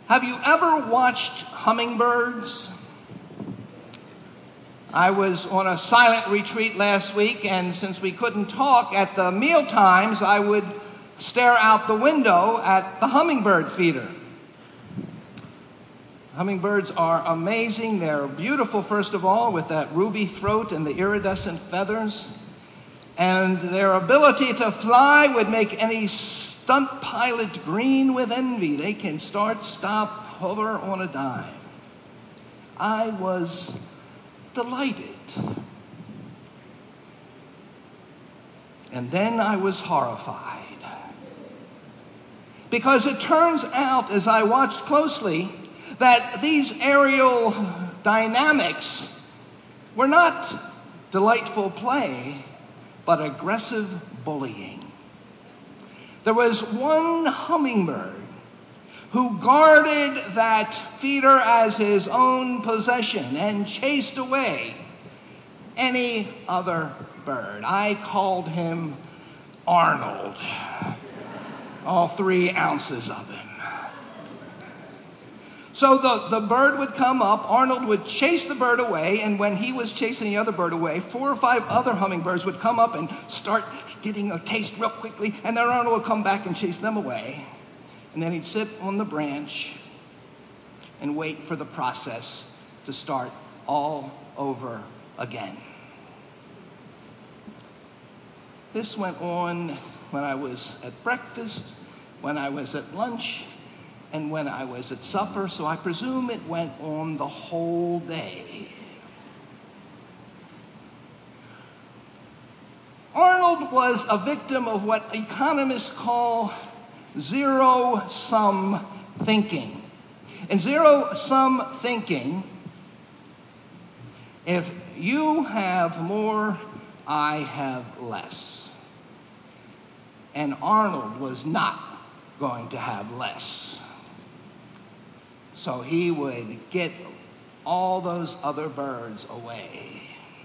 Have you ever watched hummingbirds? I was on a silent retreat last week, and since we couldn't talk at the meal times, I would stare out the window at the hummingbird feeder. Hummingbirds are amazing. They're beautiful, first of all, with that ruby throat and the iridescent feathers. And their ability to fly would make any stunt pilot green with envy. They can start, stop, hover on a dime. I was delighted. And then I was horrified. Because it turns out, as I watched closely, that these aerial dynamics were not delightful play, but aggressive bullying. There was one hummingbird who guarded that feeder as his own possession and chased away any other bird. I called him Arnold. All 3 ounces of him. So the bird would come up, Arnold would chase the bird away, and when he was chasing the other bird away, 4 or 5 other hummingbirds would come up and start getting a taste real quickly, and then Arnold would come back and chase them away. And then he'd sit on the branch and wait for the process to start all over again. This went on when I was at breakfast, when I was at lunch, and when I was at supper, so I presume it went on the whole day. Arnold was a victim of what economists call zero-sum thinking. In zero-sum thinking, if you have more, I have less. And Arnold was not going to have less. So he would get all those other birds away.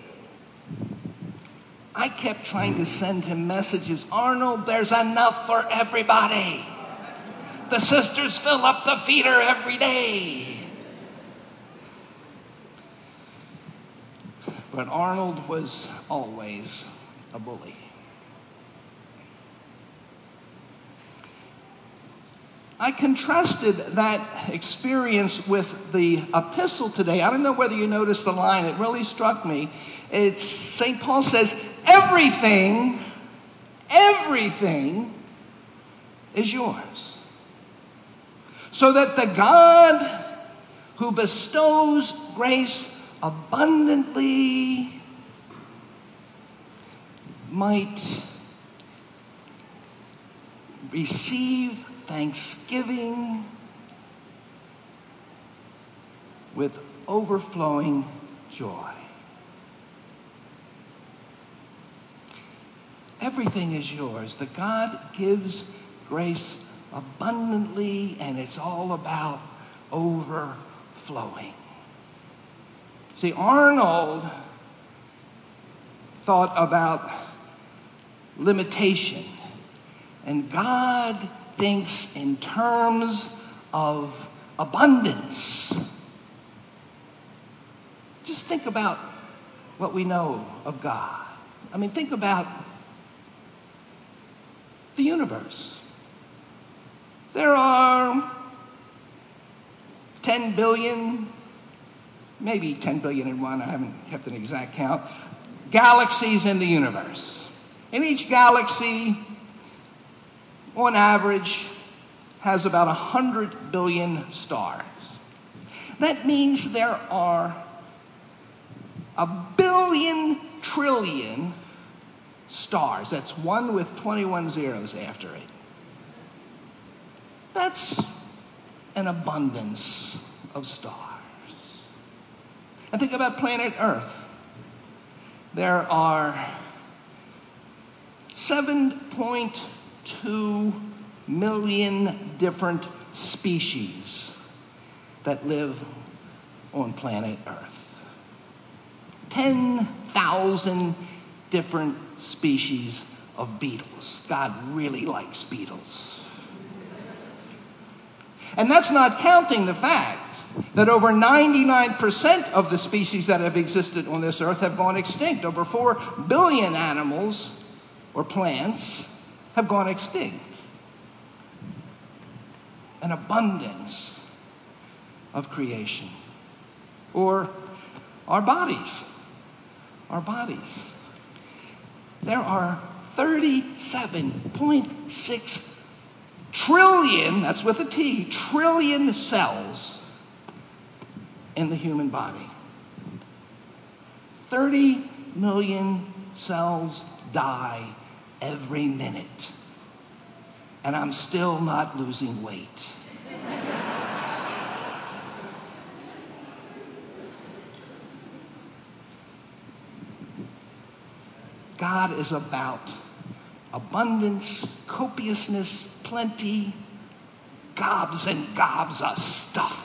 I kept trying to send him messages. Arnold, there's enough for everybody. The sisters fill up the feeder every day. But Arnold was always a bully. I contrasted that experience with the epistle today. I don't know whether you noticed the line. It really struck me. It's St. Paul says, everything is yours. So that the God who bestows grace abundantly might receive thanksgiving with overflowing joy. Everything is yours. The God gives grace abundantly, and it's all about overflowing. See, Arnold thought about limitation, and God thinks in terms of abundance. Just think about what we know of God. I mean, think about the universe. There are 10 billion, maybe 10 billion and one, I haven't kept an exact count, galaxies in the universe. And each galaxy, on average, has about 100 billion stars. That means there are 1 billion trillion stars. That's 1 with 21 zeros after it. That's an abundance of stars. And think about planet Earth. There are 7.2 million different species that live on planet Earth. 10,000 different species of beetles. God really likes beetles. And that's not counting the fact that over 99% of the species that have existed on this earth have gone extinct. Over 4 billion animals or plants have gone extinct. An abundance of creation. Or our bodies. Our bodies. There are 37.6 trillion, that's with a T, trillion cells in the human body. 30 million cells die every minute. And I'm still not losing weight. God is about abundance, copiousness, plenty, gobs and gobs of stuff.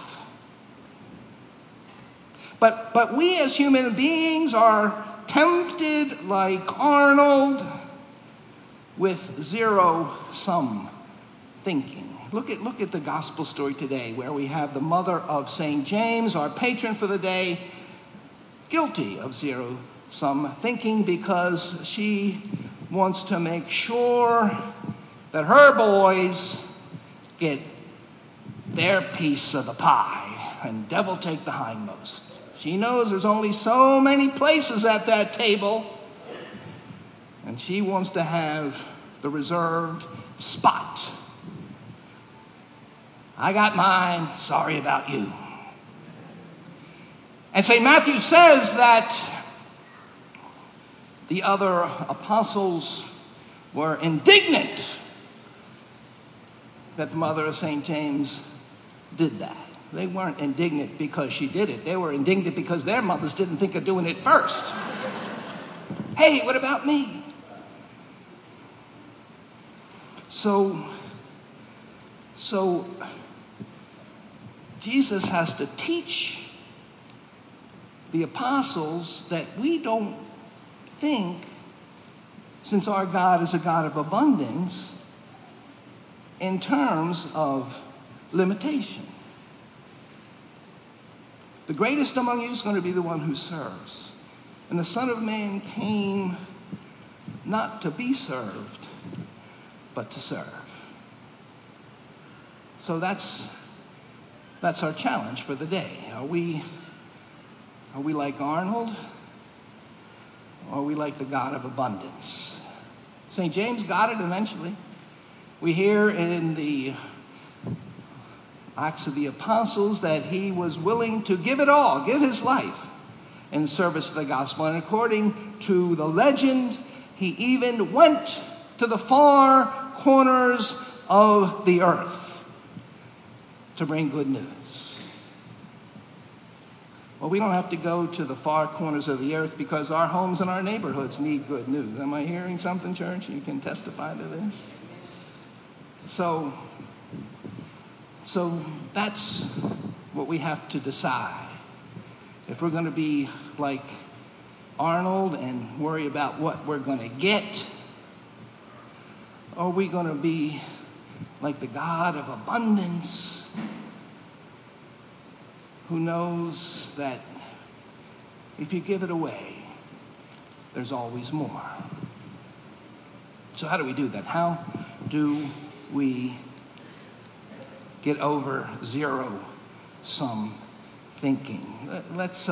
But we as human beings are tempted like Arnold with zero-sum thinking. Look at the gospel story today, where we have the mother of St. James, our patron for the day, guilty of zero-sum thinking because she wants to make sure that her boys get their piece of the pie and devil take the hindmost. She knows there's only so many places at that table, and she wants to have the reserved spot. I got mine, sorry about you. And St. Matthew says that the other apostles were indignant that the mother of St. James did that. They weren't indignant because she did it. They were indignant because their mothers didn't think of doing it first. Hey, what about me? So Jesus has to teach the apostles that we don't think, since our God is a God of abundance, in terms of limitation. The greatest among you is going to be the one who serves. And the Son of Man came not to be served, but to serve. So that's our challenge for the day. Are we like Arnold? Or are we like the God of abundance? St. James got it eventually. We hear in the Acts of the Apostles that he was willing to give it all, give his life in service of the gospel. And according to the legend, he even went to the far corners of the earth to bring good news. Well, we don't have to go to the far corners of the earth because our homes and our neighborhoods need good news. Am I hearing something, church? You can testify to this. So that's what we have to decide. If we're going to be like Arnold and worry about what we're going to get, or are we going to be like the God of abundance, who knows that if you give it away, there's always more. So how do we do that? How do we get over zero-sum thinking? Let's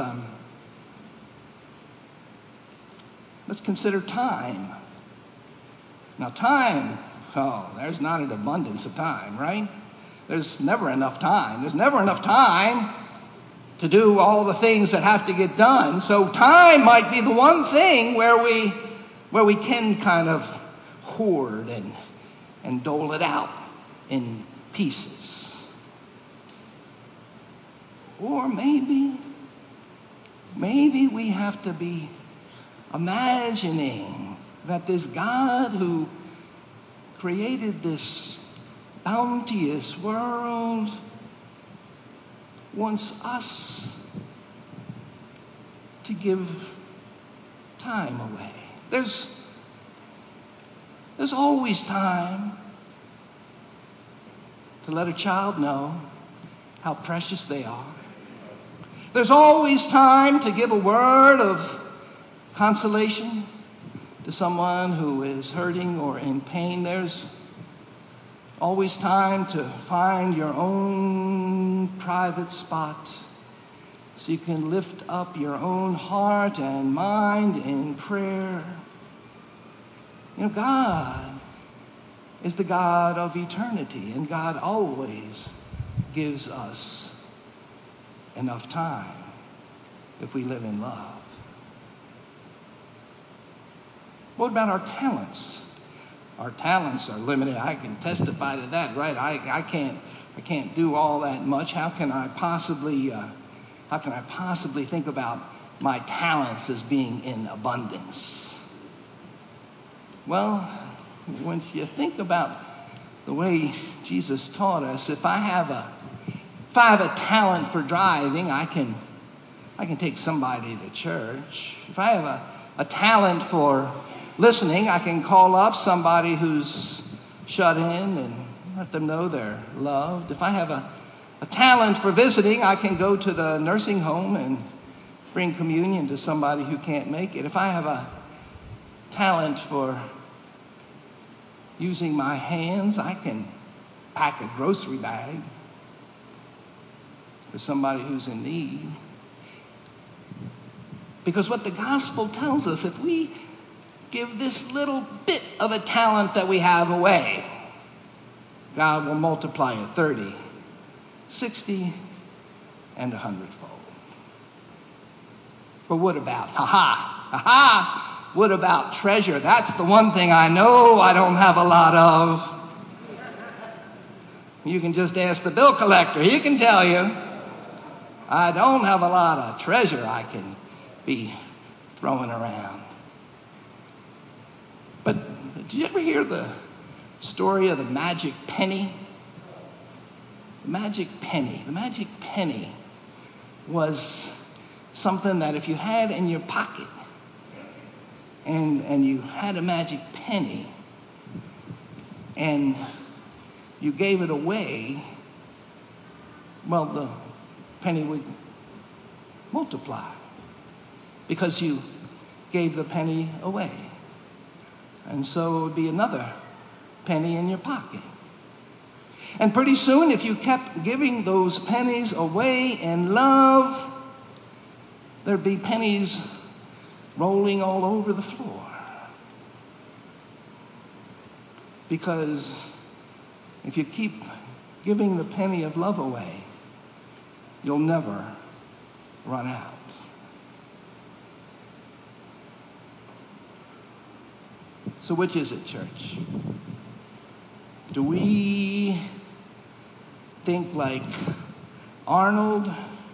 consider time. Now time, there's not an abundance of time, right? There's never enough time. There's never enough time to do all the things that have to get done. So time might be the one thing where we can kind of hoard and dole it out in pieces. Or maybe we have to be imagining that this God who created this bounteous world wants us to give time away. There's always time to let a child know how precious they are. There's always time to give a word of consolation to someone who is hurting or in pain. There's always time to find your own private spot so you can lift up your own heart and mind in prayer. You know, God is the God of eternity, and God always gives us enough time if we live in love. What about our talents? Our talents are limited. I can testify to that, right? I can't do all that much. How can I possibly think about my talents as being in abundance? Well, once you think about the way Jesus taught us, if I have a talent for driving, I can take somebody to church. If I have a talent for listening, I can call up somebody who's shut in and let them know they're loved. If I have a talent for visiting, I can go to the nursing home and bring communion to somebody who can't make it. If I have a talent for using my hands, I can pack a grocery bag for somebody who's in need. Because what the gospel tells us, if we give this little bit of a talent that we have away, God will multiply it 30, 60, and 100-fold. But what about, what about treasure? That's the one thing I know I don't have a lot of. You can just ask the bill collector. He can tell you. I don't have a lot of treasure I can be throwing around. But did you ever hear the story of the magic penny? The magic penny. The magic penny was something that if you had in your pocket and you had a magic penny and you gave it away, well, the penny would multiply because you gave the penny away. And so it would be another penny in your pocket. And pretty soon, if you kept giving those pennies away in love, there'd be pennies rolling all over the floor. Because if you keep giving the penny of love away, you'll never run out. So which is it, church? Do we think like Arnold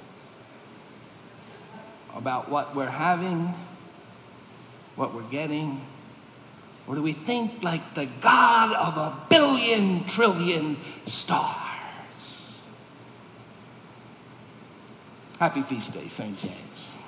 about what we're having, what we're getting? Or do we think like the God of a billion trillion stars? Happy feast day, St. James.